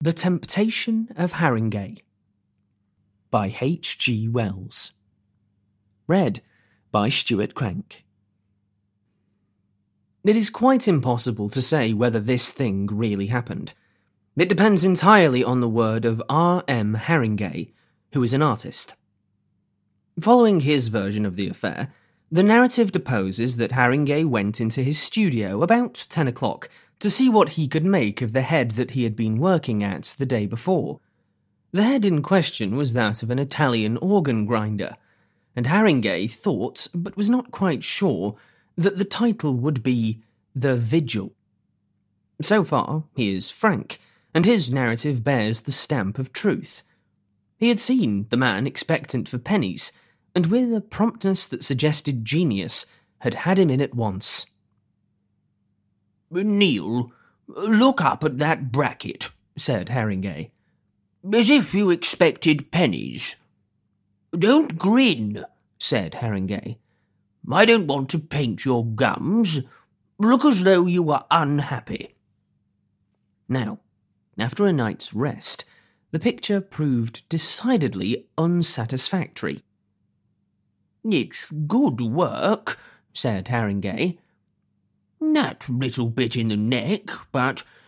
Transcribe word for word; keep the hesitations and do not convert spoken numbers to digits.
The Temptation of Haringey by H G Wells. Read by Stuart Crank. It is quite impossible to say whether this thing really happened. It depends entirely on the word of R M Haringey, who is an artist. Following his version of the affair, the narrative deposes that Haringey went into his studio about ten o'clock to see what he could make of the head that he had been working at the day before. The head in question was that of an Italian organ grinder, and Haringey thought, but was not quite sure, that the title would be The Vigil. So far, he is frank, and his narrative bears the stamp of truth. He had seen the man expectant for pennies, and with a promptness that suggested genius, had had him in at once. "Neil, look up at that bracket," said Haringey, "as if you expected pennies." "Don't grin," said Haringey. "I don't want to paint your gums. Look as though you were unhappy." Now, after a night's rest, the picture proved decidedly unsatisfactory. "It's good work," said Haringey. "That little bit in the neck, but